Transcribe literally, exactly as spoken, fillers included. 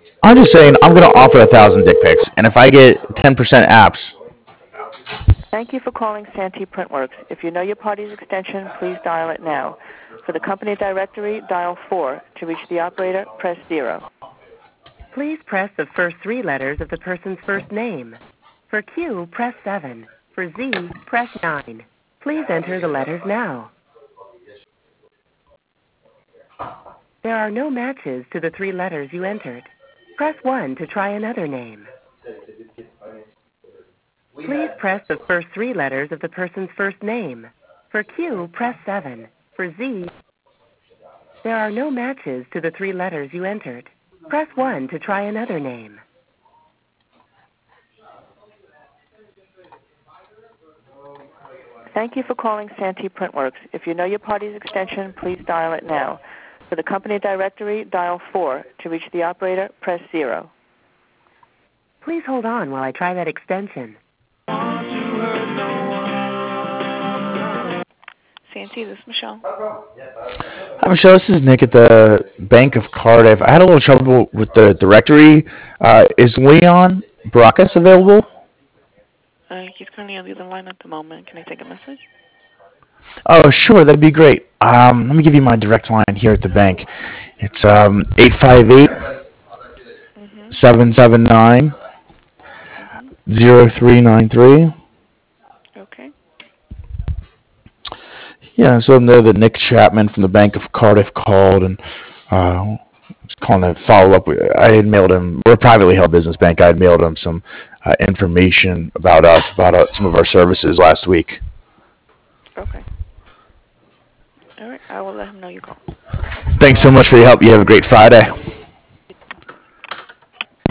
I'm just saying I'm gonna offer a thousand dick pics, and if I get ten percent apps, Thank you for calling Santee Printworks. If you know your party's extension, please dial it now. For the company directory, dial four. To reach the operator, press zero. Please press the first three letters of the person's first name. For Q, press seven. For Z, press nine. Please enter the letters now. There are no matches to the three letters you entered. Press one to try another name. Please press the first three letters of the person's first name. For Q, press seven. For Z, there are no matches to the three letters you entered. Press one to try another name. Thank you for calling Santee Printworks. If you know your party's extension, please dial it now. For the company directory, dial four. To reach the operator, press zero. Please hold on while I try that extension. Santee, this is Michelle. Hi Michelle, this is Nick at the Bank of Cardiff. I had a little trouble with the directory. Uh, is Leon Baracus available? Uh, he's currently on the other line at the moment. Can I take a message? Oh, sure, that'd be great. Um, let me give you my direct line here at the bank. It's um eight five eight Mm-hmm. seven seven nine Mm-hmm. zero three nine three. Okay. Yeah, so there that Nick Chapman from the Bank of Cardiff called and uh, just calling to follow up. I had mailed him. We're a privately held business bank. I had mailed him some uh, information about us, about uh, some of our services last week. Okay. All right. I will let him know you called. Thanks so much for your help. You have a great Friday.